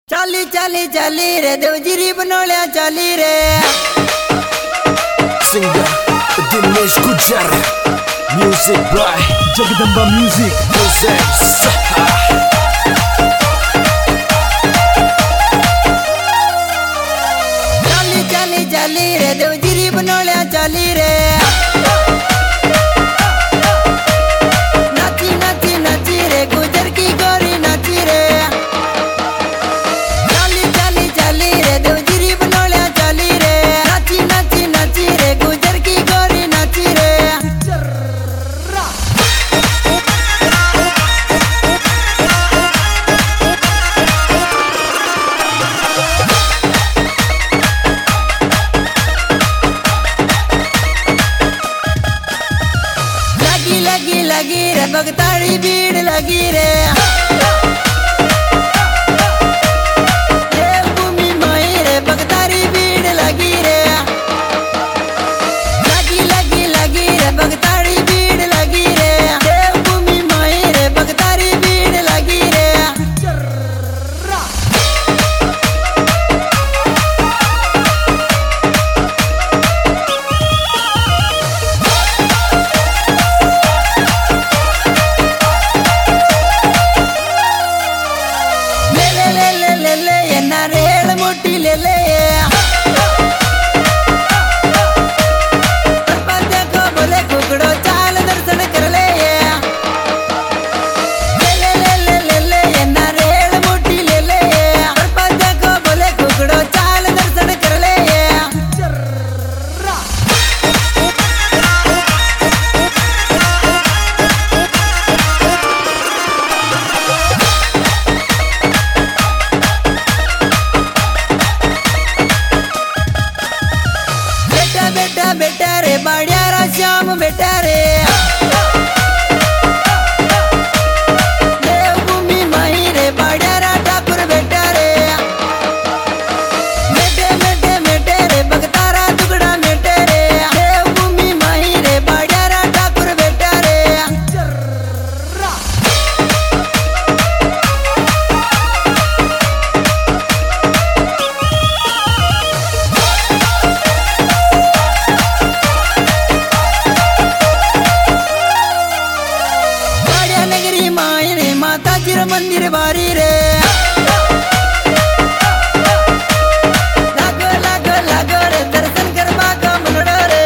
चाली चाली चाली रे देवजिरी बनोलिया चाली रे Singer Dinesh Gujjar Music by Jagdamba Music presents चाली चाली चाली रे देवजिरी बनोलिया चाली रे नाची नाची नाची रे गुजर की गोरी नाची रे चाली चाली चाली रे देवजिरी बनोलिया चाली रे नाची नाची नाची रे गुजर की गोरी नाची रे लगी लगी लगी रे भगताड़ी भीड़ लगी रे देवभूमि माई रे भगताड़ी भीड़ लगी रे लगी लगी लगी रे भगताड़ी भीड़ लगी रे देवभूमि माई रे भगताड़ी भीड़ लगी रे ले ये नारियल मोटी ले ले देखो बोले कुकड़ो चाल दर्शन कर ले ले ये नारियल मोटी ले ले देखो बोले कुकड़ो चाल दर्शन कर ले बेटा बेटा बेटा रे बाड़ियारा श्याम बेटा रे देवभूमि माई रे बाड़ियारा ठाकुर बेटा रे मेटे मेटे मेटे रे भगतारा टुकड़ा मेटे रे देवभूमि माई रे बाड़ियारा ठाकुर बेटा रे बाड़िया नगरी माई रे माता जी रो मंदिर बारी रे लागो लागो लागो रे दर्शन करवा का मनड़ो रे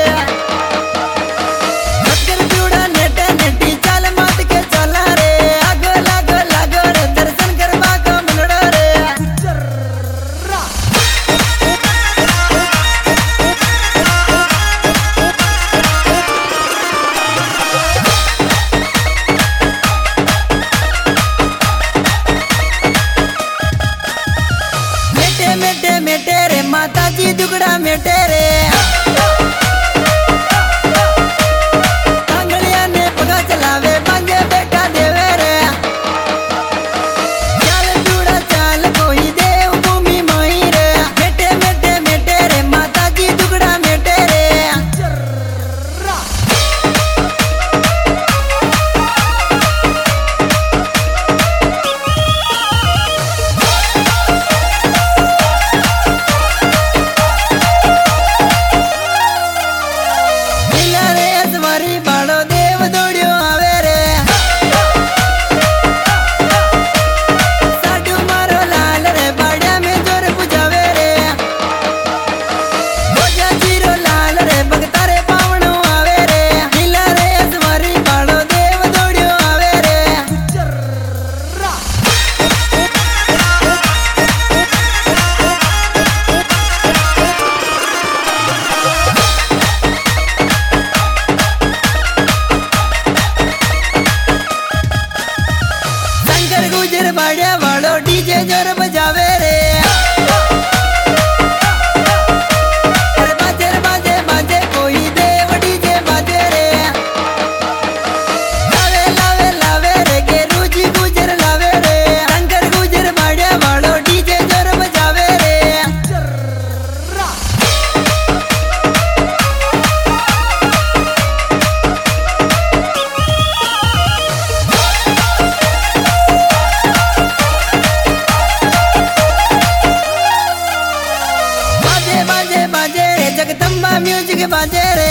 भक्कर चूड़ा नेटे नेटी चाल मात के चला रे लागो लागो लागो रे दर्शन करवा का मनड़ो रे मेटे मेटे मेटे रे माता जी दुगड़ा मेटे रे आंगलिया ने पगा चलावे बांगे बेटा देवे रे चाल चूड़ा चाल कोई देवभूमि माई रे मेटे मेटे मेटे रे माता जी दुगड़ा मेटे रे लीला रे असवारी बाड़ो देव दौड़ियो आवे रे साडू मारो लाल रे बाड़िया में जोर बुझावे रे बोझा जीरो लाल रे भगतारे पावणो आवे रे लीला रे असवारी बाड़ो देव दौड़ियो आवे रे शंकर गुजर बाड़िया वालो डीजे जोर बजावे रे अरे बाजे रे बाजे बाजे कोई देव डीजे बाजे रे लावे लावे लावे रे गेरू जी गुजर लावे रे शंकर गुजर बाड़िया वालो डीजे जोर बजावे रे म्यूजिक बाजे रे।